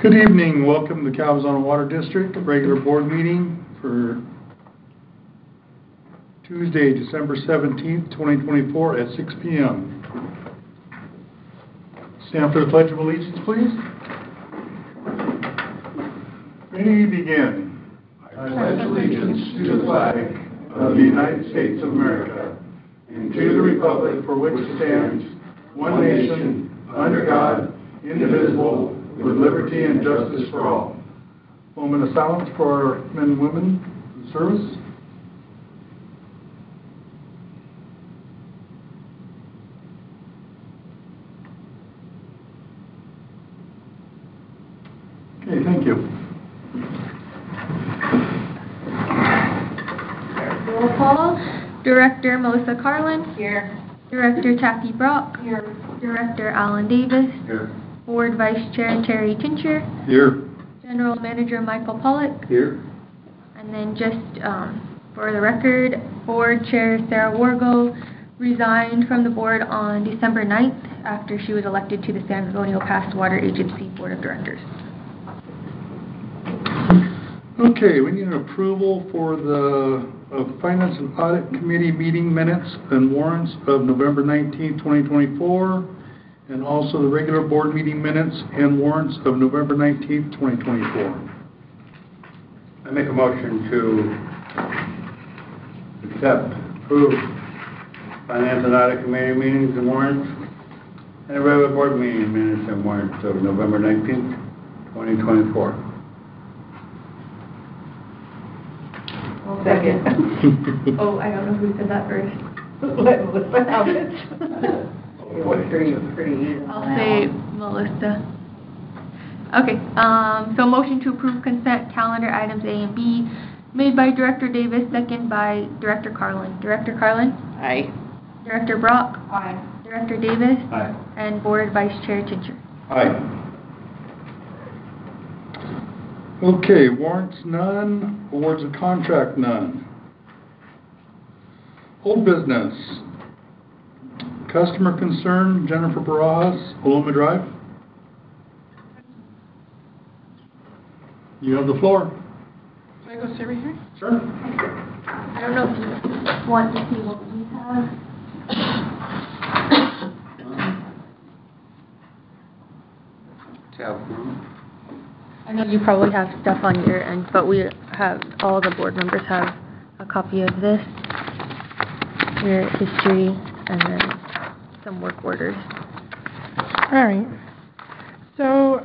Good evening. Welcome to the Cabazon Water District regular board meeting for Tuesday, December 17th, 2024 at 6 p.m. Stand for the Pledge of Allegiance, please. Ready, begin. I pledge allegiance to the flag of the United States of America and to the republic for which it stands, one nation, under God, indivisible, with liberty and justice for all. Moment of silence for our men and women in service. Okay, thank you. Roll call. Director Melissa Carlin. Here. Director Taffy Brock. Here. Director Alan Davis. Here. Board Vice Chair Terry Tincher. Here. General Manager Michael Pollock. Here. And then just for the record, Board Chair Sarah Wargo resigned from the board on December 9th after she was elected to the San Antonio Pass Water Agency Board of Directors. Okay, we need an approval for the Finance and Audit Committee meeting minutes and warrants of November 19th, 2024, and also the regular board meeting minutes and warrants of November 19th, 2024. I make a motion to approve Finance and Audit Committee meetings and warrants and the regular board meeting minutes and warrants of November 19th, 2024. Second. Oh, I don't know who said that first. Melissa Helmich. Pretty easy. I'll say Melissa. Okay, so motion to approve consent calendar items A and B made by Director Davis, second by Director Carlin. Director Carlin? Aye. Director Brock? Aye. Director Davis? Aye. And Board Vice Chair Tincher. Aye. Okay, warrants none, awards of contract none. Old business. Customer concern, Jennifer Barajas, Paloma Drive. You have the floor. Should I go sit right here? Sure. I don't know if you want to see what we have. I know you probably have stuff on your end, but we have, all the board members have a copy of this, your history, and then some work orders. All right. So,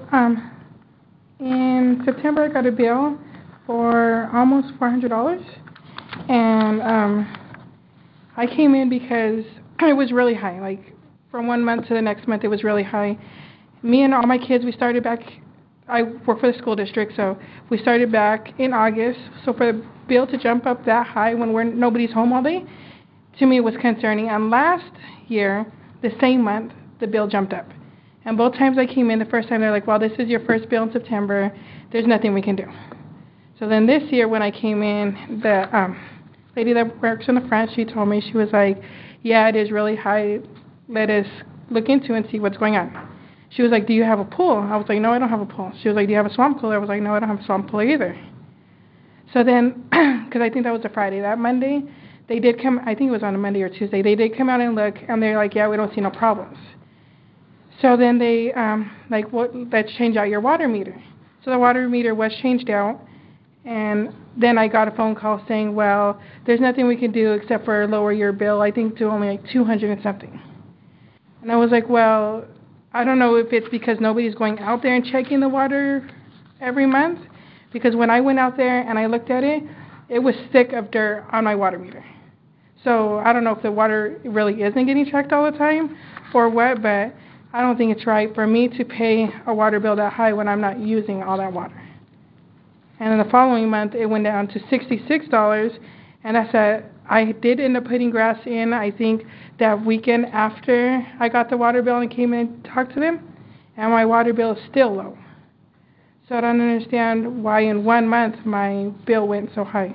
in September, I got a bill for almost $400, and I came in because it was really high. Like, from one month to the next month, it was really high. Me and all my kids, we started back. I work for the school district, so we started back in August. So for the bill to jump up that high when nobody's home all day, to me, it was concerning. And last year, the same month, the bill jumped up. And both times I came in, the first time they're like, well, this is your first bill in September. There's nothing we can do. So then this year when I came in, the lady that works in the front, she told me, she was like, yeah, it is really high. Let us look into and see what's going on. She was like, do you have a pool? I was like, no, I don't have a pool. She was like, do you have a swamp cooler? I was like, no, I don't have a swamp cooler either. So then, because I think that was a Friday, that Monday, they did come, I think it was on a Monday or Tuesday, they did come out and look, and they're like, yeah, we don't see no problems. So then they, let's change out your water meter. So the water meter was changed out, and then I got a phone call saying, well, there's nothing we can do except for lower your bill, I think, to only like 200 and something. And I was like, well, I don't know if it's because nobody's going out there and checking the water every month, because when I went out there and I looked at it, it was thick of dirt on my water meter. So I don't know if the water really isn't getting checked all the time or what, but I don't think it's right for me to pay a water bill that high when I'm not using all that water. And then the following month, it went down to $66, and that's I did end up putting grass in, I think, that weekend after I got the water bill and came in and talked to them, and my water bill is still low. So I don't understand why in 1 month my bill went so high.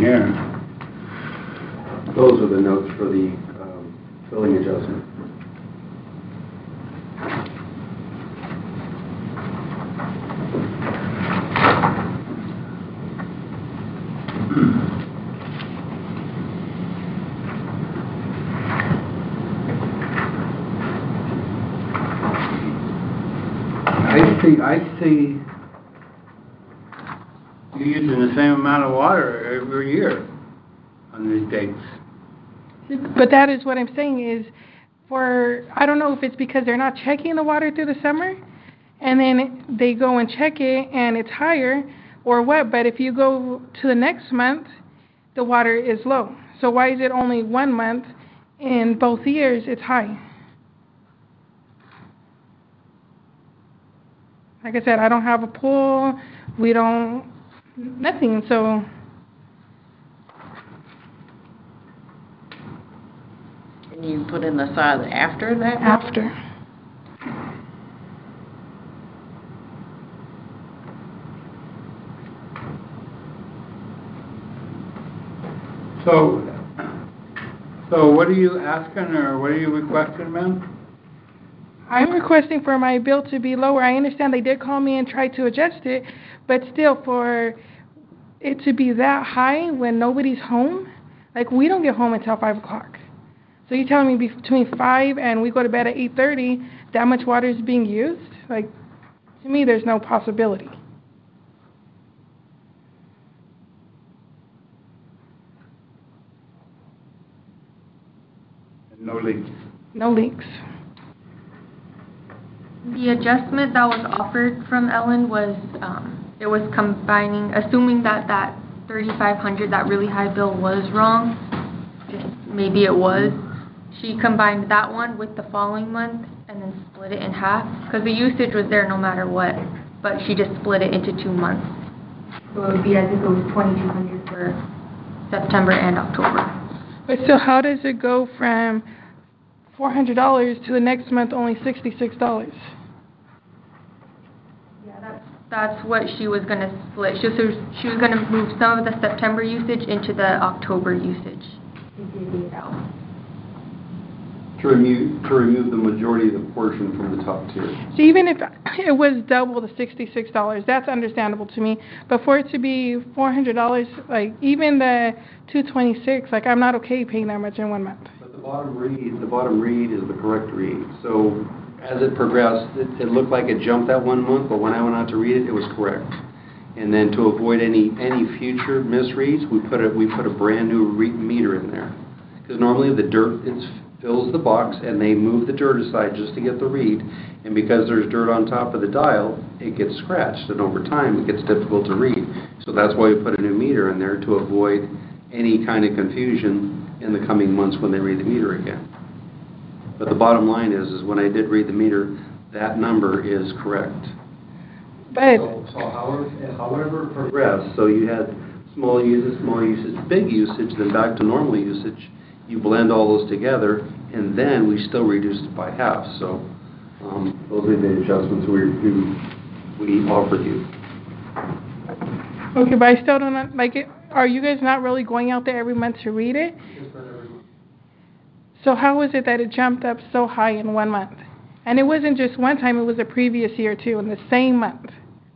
here. Those are the notes for the billing adjustment. I see You're using the same amount of water every year on these dates. But that is what I'm saying is I don't know if it's because they're not checking the water through the summer and then they go and check it and it's higher or what, but if you go to the next month, the water is low. So why is it only 1 month in both years it's high? Like I said, I don't have a pool, nothing, so. And you put in the side after that? After. So what are you asking or what are you requesting, ma'am? I'm requesting for my bill to be lower. I understand they did call me and try to adjust it, but still for it to be that high when nobody's home, like we don't get home until 5 o'clock. So you're telling me between 5 and we go to bed at 8:30, that much water is being used? Like, to me, there's no possibility. No leaks. No leaks. The adjustment that was offered from Ellen was, it was combining, assuming that that 3,500, that really high bill was wrong, just maybe it was. She combined that one with the following month and then split it in half, because the usage was there no matter what, but she just split it into 2 months. So it would be as if it was 2,200 for September and October. But still, how does it go from $400 to the next month only $66? Yeah, that's what she was going to split. She was going to move some of the September usage into the October usage to divvy it out. to remove the majority of the portion from the top tier. So even if it was double the $66, that's understandable to me. But for it to be $400, like even the $226, like I'm not okay paying that much in 1 month. But the bottom read is the correct read. So as it progressed, it looked like it jumped that 1 month, but when I went out to read it, it was correct. And then to avoid any future misreads, we put a brand new meter in there. Because normally the dirt fills the box and they move the dirt aside just to get the read, and because there's dirt on top of the dial, it gets scratched, and over time it gets difficult to read. So that's why we put a new meter in there to avoid any kind of confusion in the coming months when they read the meter again. But the bottom line is when I did read the meter, that number is correct. But So however it progressed, so you had small usage, big usage, then back to normal usage. You blend all those together, and then we still reduced it by half. So those are the adjustments we offered you. okay, but I still don't like it. Are you guys not really going out there every month to read it? So how was it that it jumped up so high in 1 month? And it wasn't just one time, it was the previous year too, in the same month.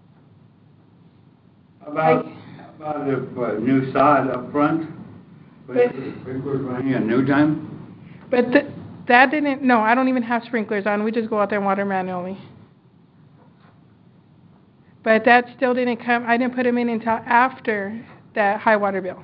About the new sod up front? Sprinklers running a new time? But that didn't, no, I don't even have sprinklers on. We just go out there and water manually. But that still didn't come, I didn't put them in until after that high water bill.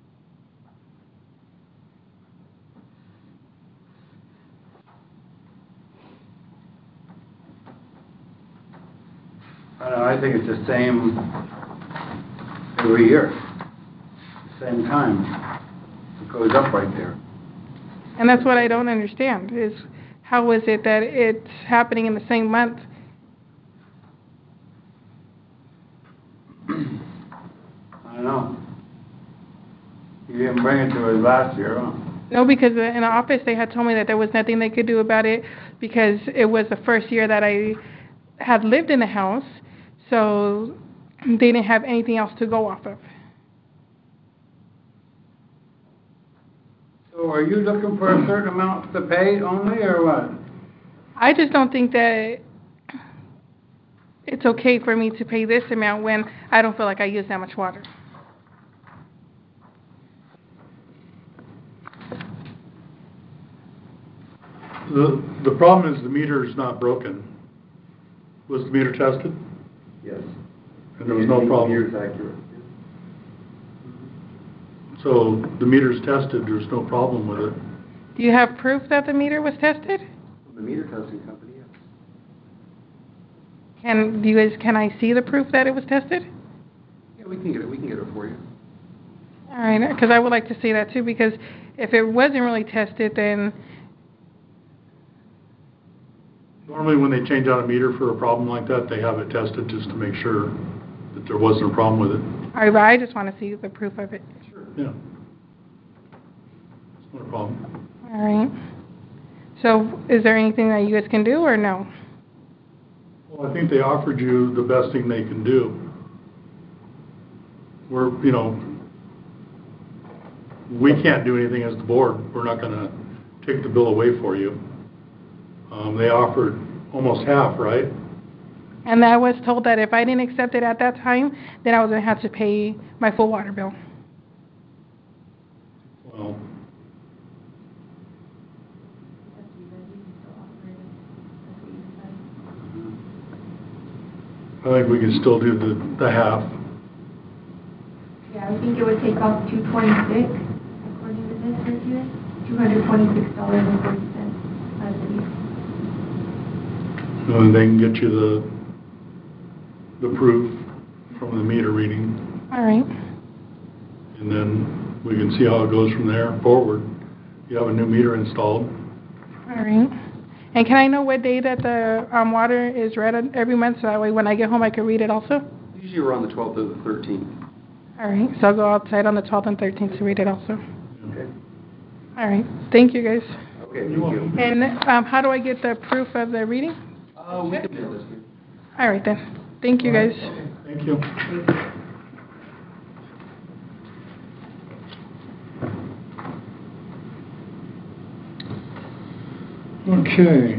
I don't know, I think it's the same every year, same time. It goes up right there. And that's what I don't understand, is how is it that it's happening in the same month? I don't know. You didn't bring it to us last year, huh? No, because in the office they had told me that there was nothing they could do about it because it was the first year that I had lived in the house, so they didn't have anything else to go off of. So are you looking for a certain amount to pay only, or what? I just don't think that it's okay for me to pay this amount when I don't feel like I use that much water. The problem is the meter is not broken. Was the meter tested? Yes. And there was no problem? The meter's accurate. So the meter's tested, there's no problem with it. Do you have proof that the meter was tested? The meter testing company, yes. Can I see the proof that it was tested? Yeah, we can get it for you. All right, because I would like to see that too, because if it wasn't really tested, then, Normally when they change out a meter for a problem like that, they have it tested just to make sure that there wasn't a problem with it. all right, but I just want to see the proof of it. Yeah. It's not a problem. All right. So is there anything that you guys can do or no? Well, I think they offered you the best thing they can do. We can't do anything as the board. We're not going to take the bill away for you. They offered almost half, right? And I was told that if I didn't accept it at that time, then I was going to have to pay my full water bill. Well, I think we can still do the half. Yeah, I think it would take off $226, according to this right here, $226.40 as it is. And they can get you the proof from the meter reading, All right. and then we can see how it goes from there forward. You have a new meter installed. All right. And can I know what day that the water is read every month, so that way when I get home I can read it also? Usually around the 12th or the 13th. All right. So I'll go outside on the 12th and 13th to read it also. Okay. All right. Thank you, guys. Okay, thank you. And how do I get the proof of the reading? We can do this. All right, then. Thank you, guys. Thank you. Okay.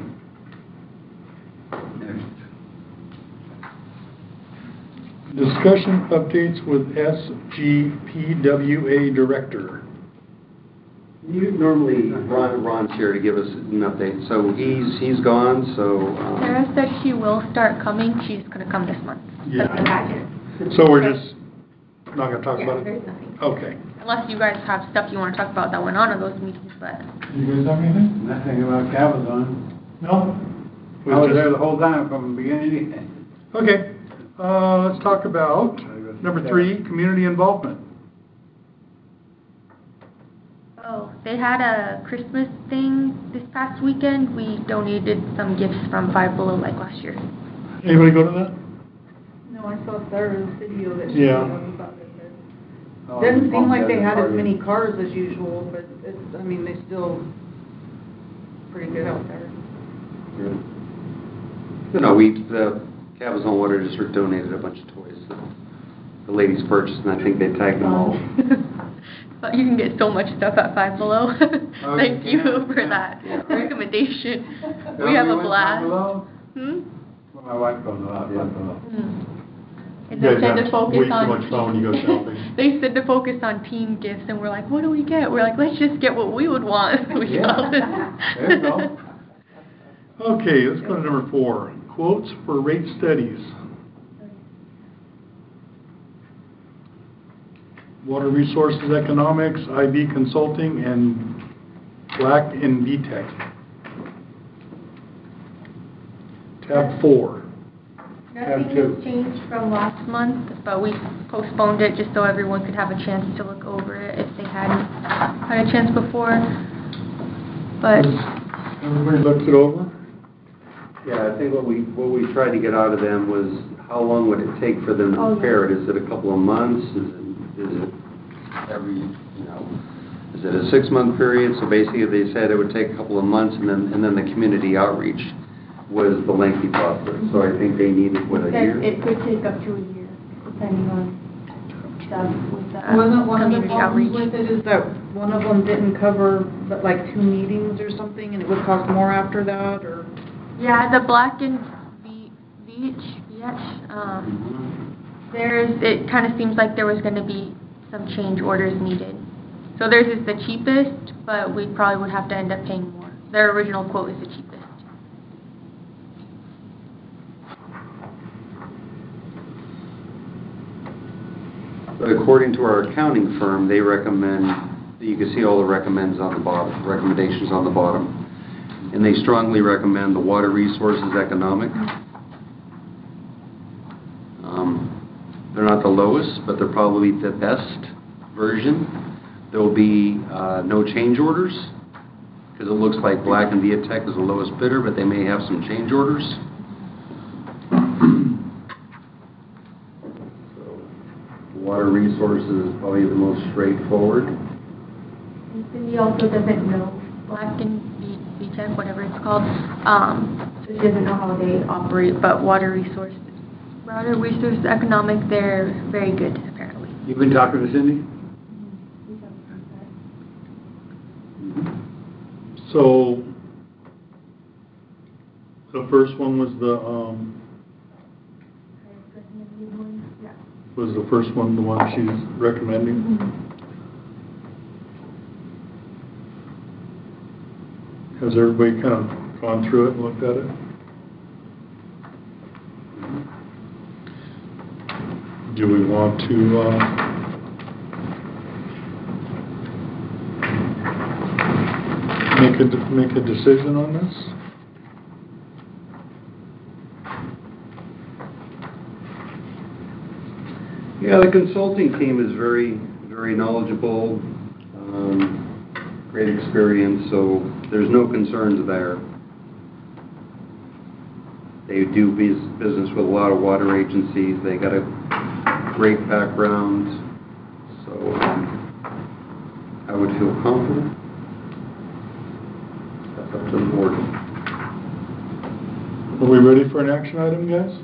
Discussion updates with SGPWA Director. Normally, Ron's here to give us an update, so he's gone, so... Sarah said she will start coming. She's going to come this month. Yeah. Like the pageant. So we're just not going to talk Yeah, about it? there's nothing. Okay. Unless you guys have stuff you want to talk about that went on in those meetings, but... You guys have anything? Nothing about Cabazon. No? I was there the whole time from the beginning to the end. Okay. Let's talk about number 3, community involvement. Oh, they had a Christmas thing this past weekend. We donated some gifts from Five Below like last year. Anybody go to that? No, I saw Sarah's video that she Yeah. put up about it. But doesn't seem like they had as many cars as usual, but it's, I mean, they still pretty good out there. You know, the Cabazon Water District donated a bunch of toys that the ladies purchased, and I think they tagged them all. But you can get so much stuff at Five Below. Oh, Thank you you can? for that Yeah. recommendation. So We have a went blast. below? Hmm? Well, my wife goes a lot, below. And You they guys said to have focus way too on much fun when you go shopping. They said to focus on teen gifts, and we're like, what do we get? We're like, let's just get what we would want. We Yeah. got this. There you go. Okay, let's go to number 4. Quotes for rate studies. Water Resources Economics, IB Consulting, and Black and VTech. Tab 4. Nothing has changed from last month, but we postponed it just so everyone could have a chance to look over it if they hadn't had a chance before. But Everybody looked it over? Yeah, I think what we tried to get out of them was how long would it take for them to prepare it? Is it a couple of months? Is it every, is it a 6-month period? So basically they said it would take a couple of months, and then the community outreach was the lengthy process. So I think they needed, a year? it could take up to a year, depending on stuff with the Wasn't one of the community outreach. problems with it is that one of them didn't cover, but like 2 meetings or something, and it would cost more after that, or? Yeah, the Black and Veatch, it kind of seems like there was going to be some change orders needed. So theirs is the cheapest, but we probably would have to end up paying more. Their original quote is the cheapest. But according to our accounting firm, they recommend, you can see all the recommendations on the bottom. And they strongly recommend the Water Resources Economic. They're not the lowest, but they're probably the best version. There will be no change orders, because it looks like Black and Viatech is the lowest bidder, but they may have some change orders. Water Resources is probably the most straightforward. And Cindy also doesn't know Black and Viatech, whatever it's called, so she doesn't know how they operate, but Water Resources Economic, they're very good, apparently. You've been talking to Cindy? So, the first one was the one she's recommending? Has everybody kind of gone through it and looked at it? Do we want to make a decision on this? Yeah, the consulting team is very, very knowledgeable, great experience, so there's no concerns there. They do business with a lot of water agencies. They got a great background, so I would feel confident. That's up to the board. Are we ready for an action item, guys?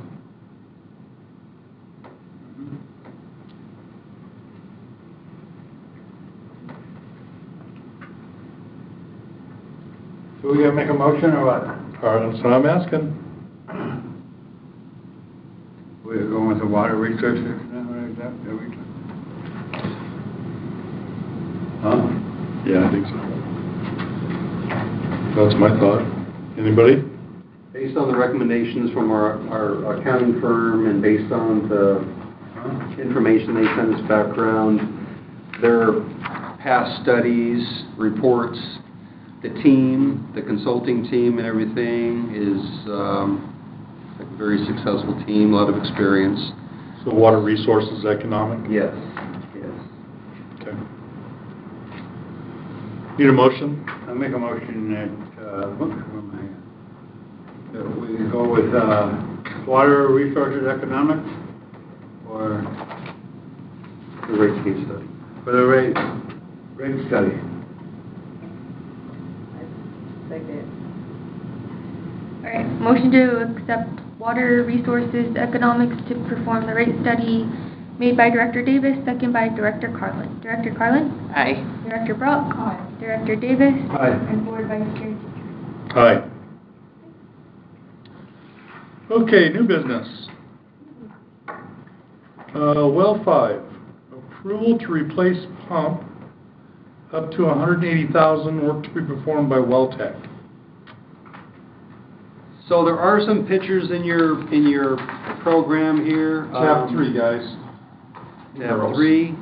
So we gotta make a motion or what? All right, that's what I'm asking. We're going with the Water Resources? Huh? Yeah, I think so. That's my thought. Anybody? Based on the recommendations from our accounting firm and based on the information they sent us background, their past studies, reports, the team, the consulting team and everything is a very successful team, a lot of experience. So Water Resources Economic? Yes, yes. Okay. Need a motion? I make a motion that, that we go with Water Resources Economic or The rate case study. for the rate study. All right, motion to accept Water Resources Economics to perform the rate study made by Director Davis, second by Director Carlin. Director Carlin? Aye. Director Brock? Aye. Director Davis? Aye. And Board Vice Chair Teacher. Aye. Okay, new business. Well 5, approval to replace pump up to $180,000, work to be performed by WellTech. So there are some pictures in your program here. Tab 3, guys. Tab 3.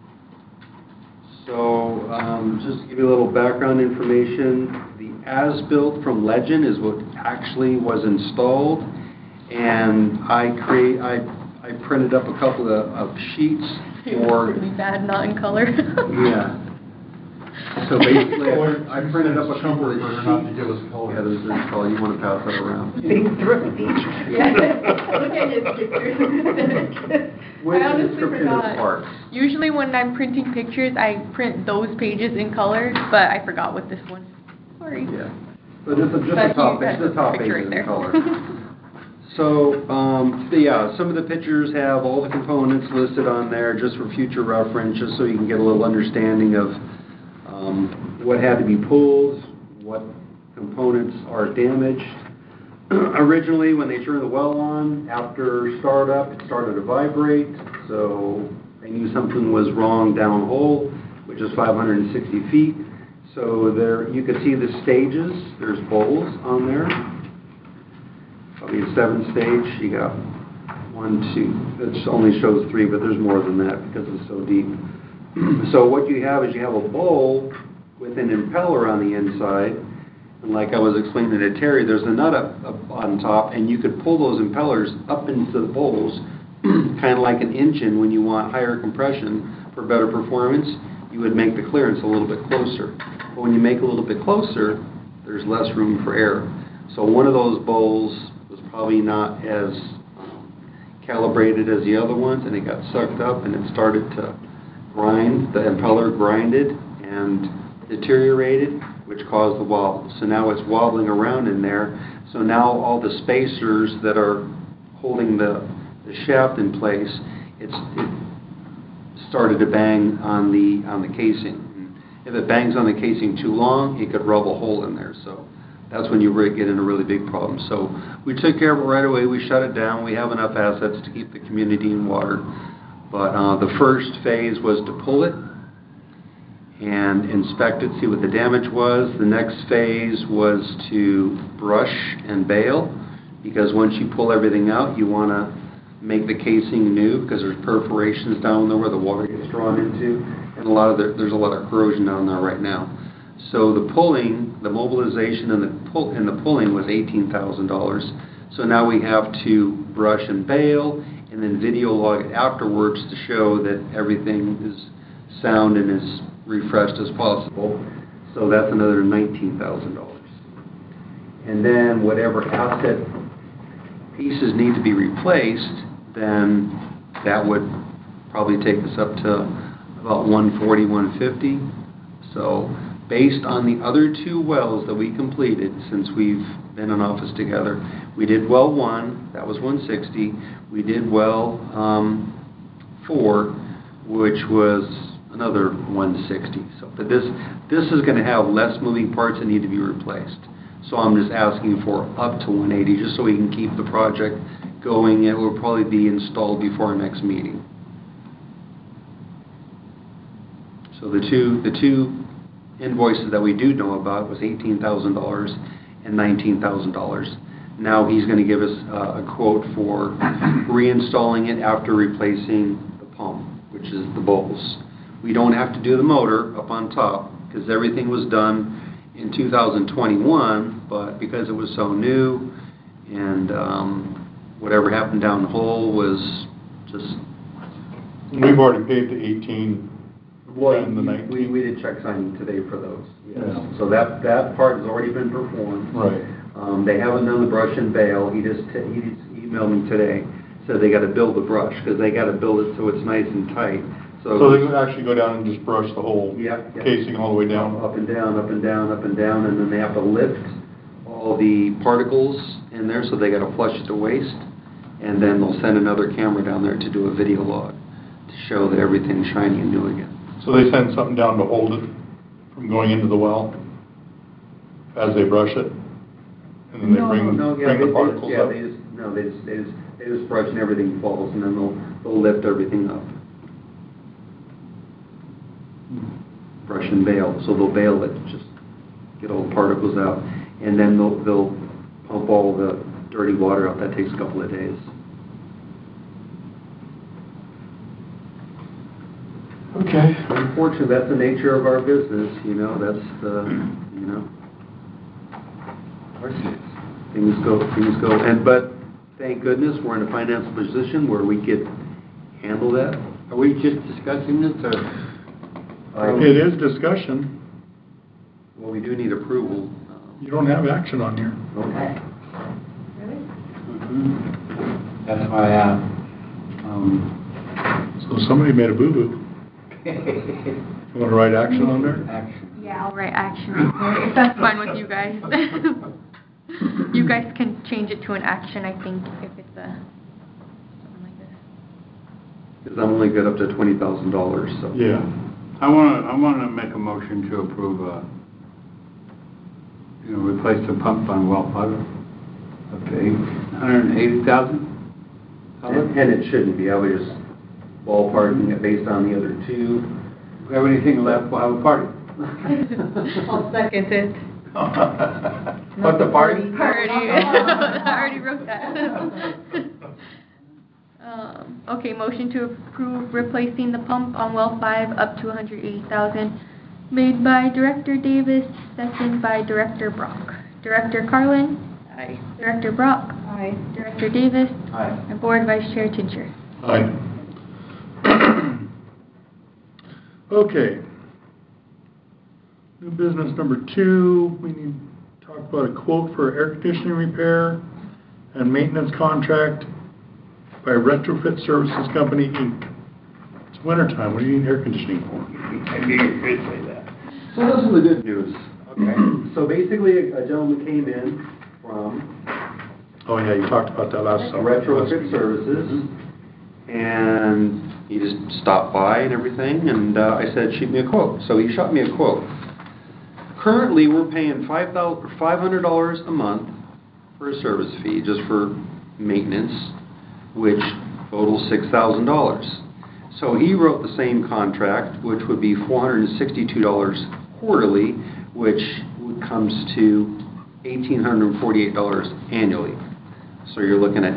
So just to give you a little background information, the as-built from Legend is what actually was installed, and I printed up a couple of sheets for. Really bad, not in color. Yeah. So basically, I printed up a couple of sheets. Not to give us color. Yeah, there's color. You want to pass that around? Being thrifty. Yeah. Look at his pictures. With I honestly description of forgot. parts. Usually when I'm printing pictures, I print those pages in color, but I forgot with this one. Sorry. Yeah. So just the But top, that's the top picture pages right in color. So, yeah, some of the pictures have all the components listed on there just for future reference, just so you can get a little understanding of what had to be pulled, what components are damaged. Originally, when they turned the well on, after startup, it started to vibrate, so they knew something was wrong downhole, which is 560 feet. So there, you could see the stages. There's bowls on there. Probably a 7-stage. You got 1, 2. It only shows 3, but there's more than that because it's so deep. So what you have is you have a bowl with an impeller on the inside. And like I was explaining to Terry, there's a nut up on top, and you could pull those impellers up into the bowls, kind of like an engine when you want higher compression for better performance. You would make the clearance a little bit closer. But when you make a little bit closer, there's less room for air. So one of those bowls was probably not as calibrated as the other ones, and it got sucked up, and it started to grind. The impeller grinded and deteriorated, which caused the wobble. So now it's wobbling around in there. So now all the spacers that are holding the shaft in place, it started to bang on the casing. If it bangs on the casing too long, it could rub a hole in there. So that's when you get in a really big problem. So we took care of it right away. We shut it down. We have enough assets to keep the community in water. But the first phase was to pull it and inspect it, see what the damage was. The next phase was to brush and bale, because once you pull everything out, you want to make the casing new, because there's perforations down there where the water gets drawn into, and there's a lot of corrosion down there right now. So the pulling, the mobilization and the pulling was $18,000. So now we have to brush and bale, and then video log it afterwards to show that everything is sound and as refreshed as possible. So that's another $19,000. And then whatever asset pieces need to be replaced, then that would probably take us up to about $140,000, $150,000. So based on the other 2 wells that we completed since we've been in office together, we did well 1, that was $160,000. We did well 4, which was another $160,000. So, but this is going to have less moving parts that need to be replaced. So I'm just asking for up to $180,000, just so we can keep the project going. It will probably be installed before our next meeting. So the two invoices that we do know about was $18,000 and $19,000. Now he's going to give us a quote for reinstalling it after replacing the pump, which is the bowls. We don't have to do the motor up on top, because everything was done in 2021, but because it was so new, and whatever happened down the hole was just... We've already paid the 18 and the 19. We did check signing today for those. Yes. Yeah. So that part has already been performed. Right. They haven't done the brush and bale. He just emailed me today, said they got to build the brush, because they got to build it so it's nice and tight. So they would actually go down and just brush the whole casing all the way down? Up and down, up and down, up and down, and then they have to lift all the particles in there, so they got to flush it to waste, and then they'll send another camera down there to do a video log to show that everything's shiny and new again. So they send something down to hold it from going into the well as they brush it? And then they bring the particles up? They just brush and everything falls, and then they'll lift everything up. Brush and bale. So they'll bale it, just get all the particles out, and then they'll pump all the dirty water out. That takes a couple of days. Okay. Unfortunately, that's the nature of our business. That's the things go. But thank goodness we're in a financial position where we could handle that. Are we just discussing this, or? It is discussion. Well, we do need approval. You don't have action on here. Okay. That's why I asked. So somebody made a boo-boo. You want to write action on there? Action. Yeah, I'll write action right there, if that's fine with you guys. You guys can change it to an action, I think, if it's something like this. Because I'm only good up to $20,000, so. Yeah. I wanna make a motion to approve, replace the pump on well 5 up to $880,000. And it shouldn't be. I was just ballparking it based on the other two. If we have anything left, we'll have a party. I'll second it. What's the party? Party. I already wrote that. Okay, motion to approve replacing the pump on well 5 up to $180,000, made by Director Davis, second by Director Brock. Director Carlin? Aye. Director Brock? Aye. Director Davis? Aye. And Board Vice Chair Tincher. Aye. Okay. New business number 2, we need to talk about a quote for air conditioning repair and maintenance contract by Retrofit Services Company, Inc. It's wintertime, what do you need air conditioning for? I knew you could say that. So this is the good news. Okay. So basically, a gentleman came in from Oh yeah, you talked about that last summer. Retrofit Services, and he just stopped by and everything, and I said, shoot me a quote. So he shot me a quote. Currently, we're paying $500 a month for a service fee, just for maintenance, which totals $6,000. So he wrote the same contract, which would be $462 quarterly, which comes to $1,848 annually. So you're looking at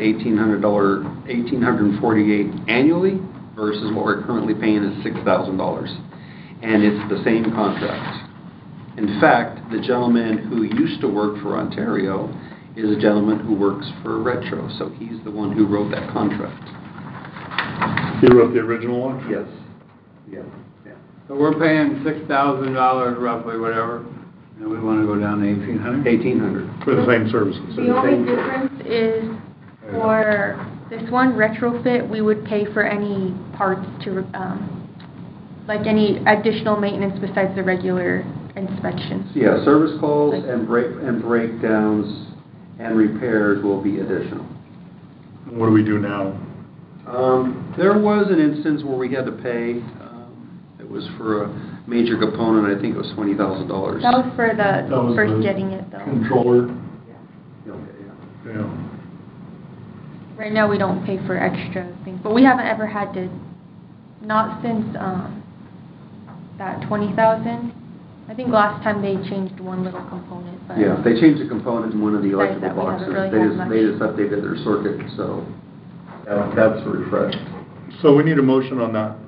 $1,848 annually versus what we're currently paying is $6,000. And it's the same contract. In fact, the gentleman who used to work for Ontario is a gentleman who works for Retro, so he's the one who wrote that contract. You wrote the original one? Yes. Yeah. So we're paying $6,000 roughly, whatever, and we wanna go down to $1,800? $1,800. For the same services? The only difference is for this one, retrofit, we would pay for any parts to, like any additional maintenance besides the regular inspections. Yeah, service calls and breakdowns and repairs will be additional. What do we do now? There was an instance where we had to pay, it was for a major component, I think it was $20,000. That was for That was for the getting it though. Controller? Okay, yeah. Yeah. Right now, we don't pay for extra things, but we haven't ever had to, not since, that 20,000. I think last time they changed one little component, but. Yeah, they changed a component in one of the Besides electrical that, we boxes. haven't really had They just much. updated their circuit, so that's refreshed. So we need a motion on that.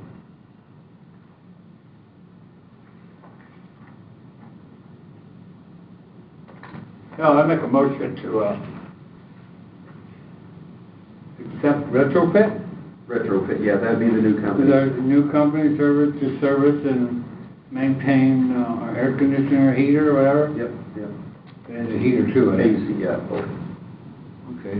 Yeah, I make a motion to, accept retrofit? Retrofit, yeah, that'd be the new Is company. our new company service and maintain our air conditioner, heater, or whatever? Yep. And the heater too, I think. AC, yeah, both. Okay.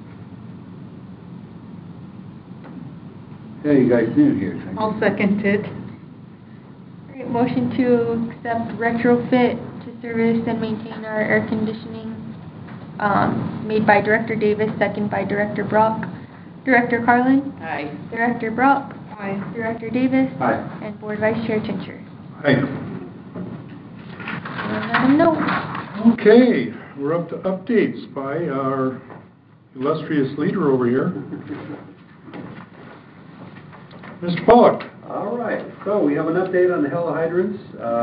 Yeah, you guys new here, thank you. I'll second it. Alright, motion to accept retrofit to service and maintain our air conditioning, made by Director Davis, second by Director Brock. Director Carlin? Aye. Director Brock? Aye. Director Davis? Aye. And Board Vice Chair Tincher. Hey. No. Okay, we're up to updates by our illustrious leader over here. Mr. Pollock. All right, so we have an update on the helihydrants.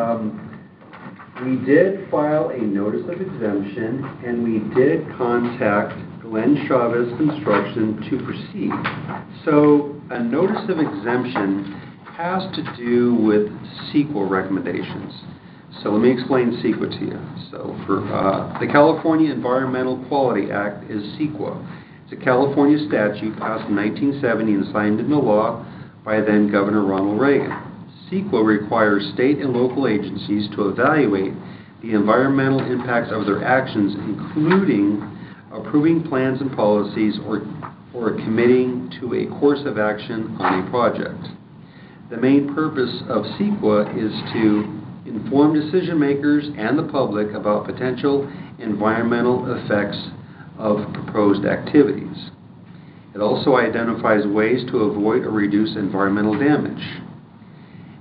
We did file a notice of exemption, and we did contact Glenn Chavez Construction to proceed. So a notice of exemption has to do with CEQA recommendations. So let me explain CEQA to you. So for the California Environmental Quality Act is CEQA. It's a California statute passed in 1970 and signed into law by then Governor Ronald Reagan. CEQA requires state and local agencies to evaluate the environmental impacts of their actions, including approving plans and policies or committing to a course of action on a project. The main purpose of CEQA is to inform decision makers and the public about potential environmental effects of proposed activities. It also identifies ways to avoid or reduce environmental damage.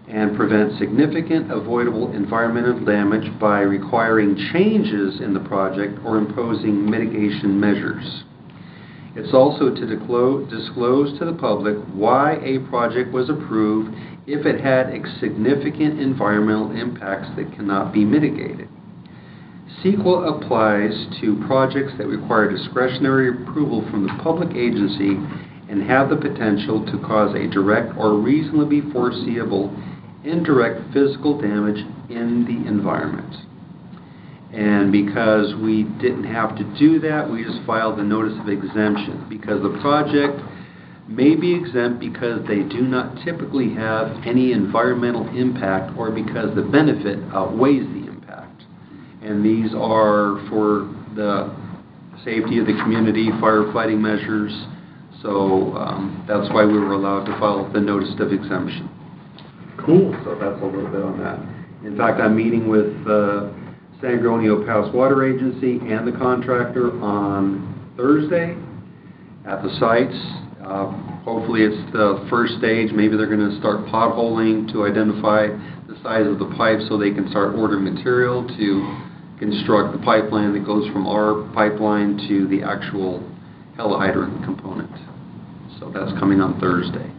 and prevent significant avoidable environmental damage by requiring changes in the project or imposing mitigation measures. It's also to disclose to the public why a project was approved if it had significant environmental impacts that cannot be mitigated. CEQA applies to projects that require discretionary approval from the public agency and have the potential to cause a direct or reasonably foreseeable indirect physical damage in the environment. And because we didn't have to do that, we just filed the notice of exemption, because the project may be exempt because they do not typically have any environmental impact or because the benefit outweighs the impact. And these are for the safety of the community, firefighting measures. So that's why we were allowed to file the notice of exemption. Cool. So that's a little bit on that. In fact, I'm meeting with San Gronio Pass Water Agency and the contractor on Thursday at the sites. Hopefully it's the first stage. Maybe they're going to start potholing to identify the size of the pipe so they can start ordering material to construct the pipeline that goes from our pipeline to the actual helihydrant component. So that's coming on Thursday.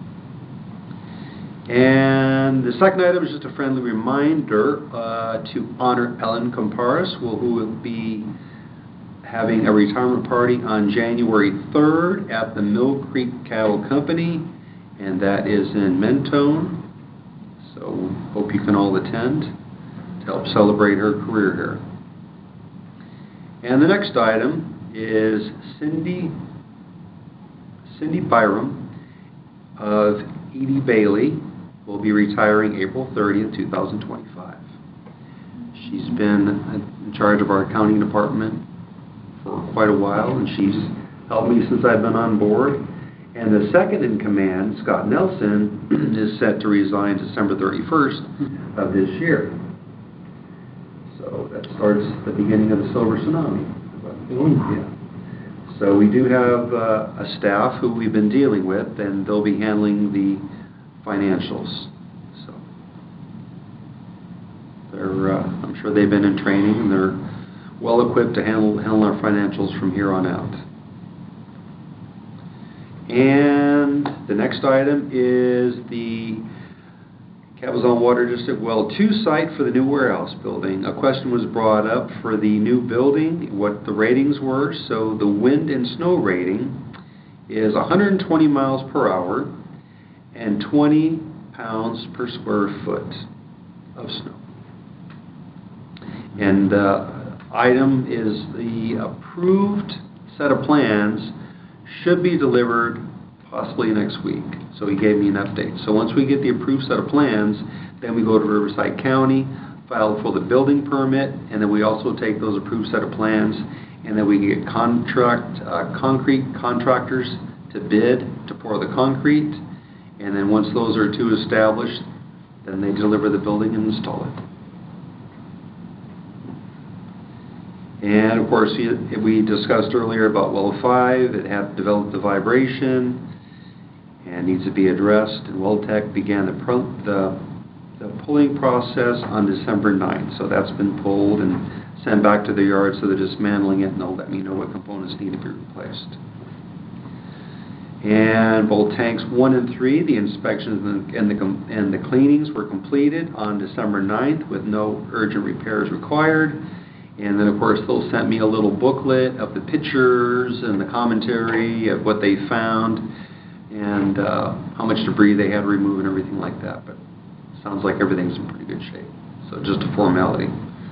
And the second item is just a friendly reminder to honor Ellen Comparis, who will be having a retirement party on January 3rd at the Mill Creek Cattle Company, and that is in Mentone. So hope you can all attend to help celebrate her career here. And the next item is Cindy Byram of Edie Bailey will be retiring April 30th, 2025. She's been in charge of our accounting department for quite a while, and she's helped me since I've been on board. And the second in command, Scott Nelson, is set to resign December 31st of this year. So that starts the beginning of the silver tsunami. Yeah. So we do have a staff who we've been dealing with, and they'll be handling the financials. So I'm sure they've been in training, and they're well equipped to handle our financials from here on out. And the next item is the Cabazon Water District Well 2 site for the new warehouse building. A question was brought up for the new building, what the ratings were. So the wind and snow rating is 120 miles per hour and 20 pounds per square foot of snow. And item is the approved set of plans should be delivered possibly next week. So he gave me an update. So once we get the approved set of plans, then we go to Riverside County, file for the building permit, and then we also take those approved set of plans, and then we get concrete contractors to bid to pour the concrete, and then once those are two established, then they deliver the building and install it. And of course, we discussed earlier about well 5. It had developed the vibration and needs to be addressed. And WellTech began the pulling process on December 9th. So that's been pulled and sent back to the yard, so they're dismantling it, and they'll let me know what components need to be replaced. And both tanks 1 and 3, the inspections and the cleanings were completed on December 9th with no urgent repairs required. And then, of course, they'll send me a little booklet of the pictures and the commentary of what they found and how much debris they had to remove and everything like that. But it sounds like everything's in pretty good shape. So just a formality.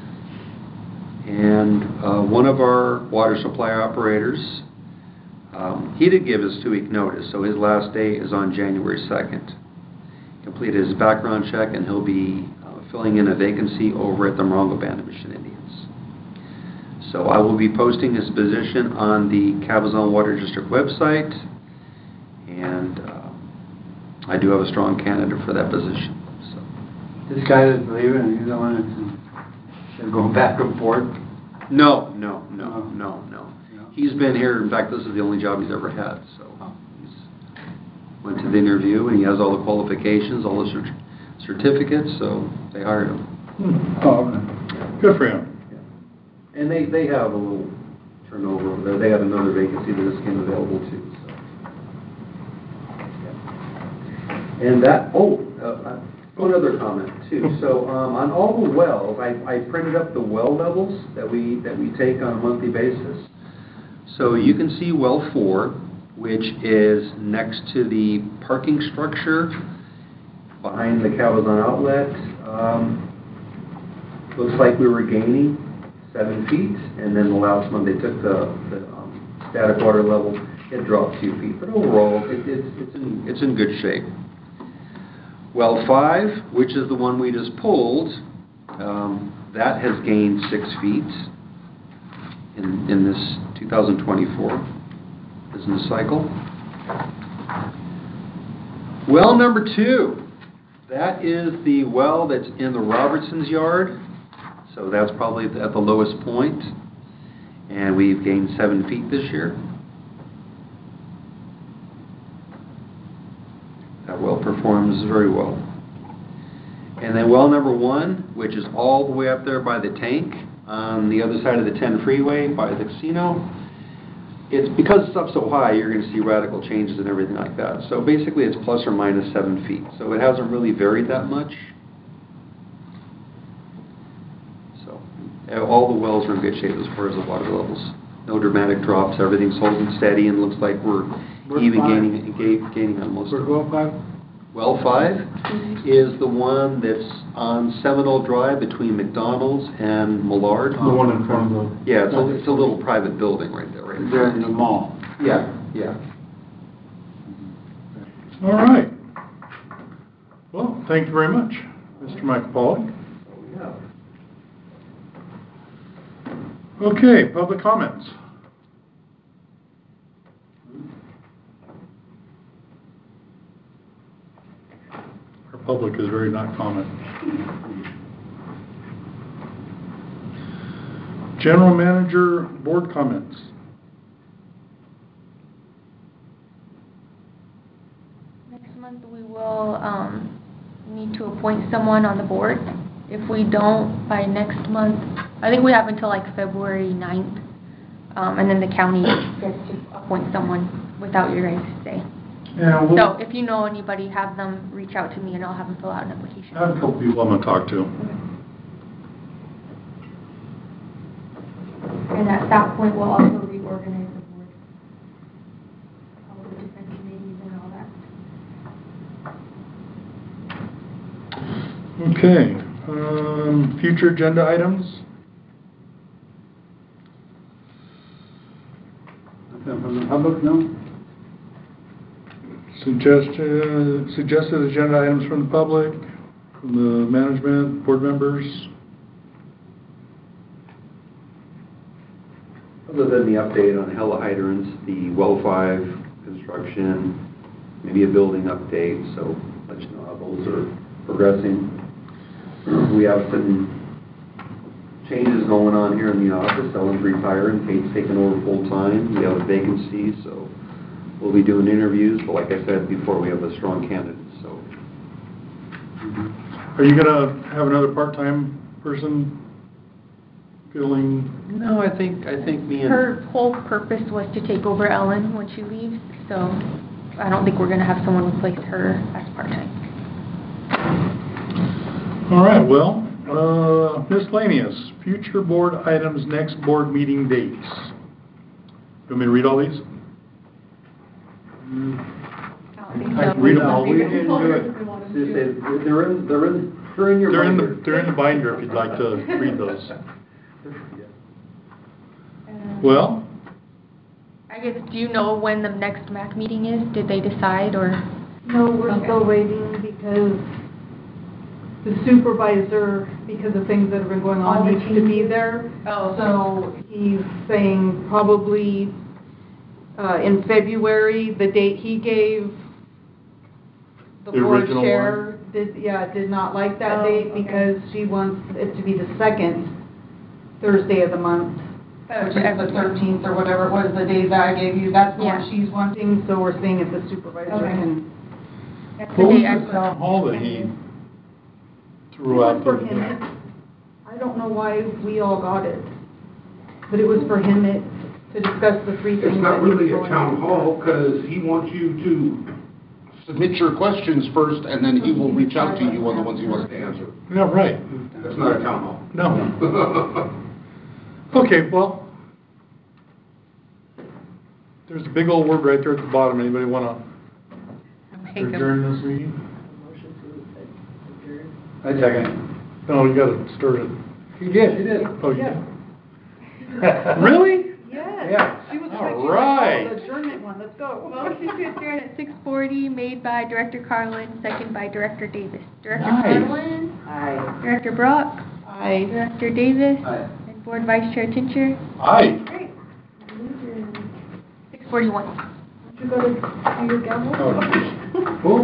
And one of our water supply operators, he did give us 2-week notice. So his last day is on January 2nd. Completed his background check, and he'll be filling in a vacancy over at the Morongo Band of Mission Indians. So I will be posting his position on the Cabazon Water District website, and I do have a strong candidate for that position. So This guy that's leaving, and he's the one that's going back and forth? No. He's been here. In fact, this is the only job he's ever had. So he's went to the interview, and he has all the qualifications, all the certificates, so they hired him. Oh, good for him. And they have a little turnover over there. They have another vacancy that just came available too. So. And that, one other comment too. So on all the wells, I printed up the well levels that we take on a monthly basis. So you can see well 4, which is next to the parking structure behind the Cabazon outlet. Looks like we were gaining 7 feet, and then the last month they took the static water level, it dropped 2 feet. But overall, it's in good shape. Well 5, which is the one we just pulled, that has gained 6 feet in this 2024 business cycle. Well number 2, that is the well that's in the Robertson's yard. So that's probably at the lowest point. And we've gained 7 feet this year. That well performs very well. And then well number 1, which is all the way up there by the tank, on the other side of the 10 freeway by the casino. It's because it's up so high, you're going to see radical changes and everything like that. So basically it's plus or minus 7 feet. So it hasn't really varied that much. So all the wells are in good shape as far as the water levels. No dramatic drops. Everything's holding steady and looks like we're even gaining on most of it. Well 5? Well 5 is the one that's on Seminole Drive between McDonald's and Millard. The one in front of the... Yeah, it's a little private building right there. Right There in the mall. Yeah. All right. Well, thank you very much, Mr. Michael Pollock. Okay, public comments. Our public is very not comment. General manager board comments. Next month we will need to appoint someone on the board. If we don't by next month, I think we have until like February 9th, and then the county gets to appoint someone without your guys' say. Yeah, So if you know anybody, have them reach out to me and I'll have them fill out an application. I have a couple people I'm going to talk to. And at that point, we'll also reorganize the board. All the different committees and all that. Okay. Future agenda items? Nothing from the public, no? Suggested agenda items from the public, from the management, board members. Other than the update on hella hydrants, the well 5 construction, maybe a building update, so let you know how those are progressing. We have some changes going on here in the office. Ellen's retiring, Kate's taking over full time. We have a vacancy, so we'll be doing interviews, but like I said before, we have a strong candidate, so. Are you going to have another part-time person filling? No, I think me and... Her whole purpose was to take over Ellen when she leaves, so I don't think we're going to have someone replace her as part-time. All right, well, miscellaneous, future board items, next board meeting dates. You want me to read all these? Read them all. We didn't do it. They're in your binder. They're in the binder if you'd like to read those. Well, I guess, do you know when the next MAC meeting is? Did they decide, or? No, we're still waiting because the supervisor, because of things that have been going on, needs to be there. Oh. So he's saying probably in February, the date he gave, the board original chair did not like that date because she wants it to be the second Thursday of the month, which is the 13th or whatever it was, the day that I gave you. That's the one she's wanting, so we're seeing if the supervisor can. That's the what was day I the town hall that he throughout For the... him, I don't know why we all got it, but it was for him to discuss the three things. It's not that he was really a going town over. hall, because he wants you to submit your questions first, and then he will reach out to you on the ones he wants to answer. Yeah, right. That's not a town hall. No. Okay, well, there's a big old word right there at the bottom. Anybody want to adjourn this meeting? I second it. No, you got to stir it. You did. You did. Oh, you Yeah. did? Really? Yes. Yeah. She was All quick. She was right. like, oh, the adjournment one, let's go. Motion to adjourn at 6:40, made by Director Carlin, second by Director Davis. Director Nice. Carlin, Aye. Director Brock, Aye. Director Davis, Aye. and Board Vice Chair Tincher. Aye. Great. 6:41. Did you go to do your gavel? Oh,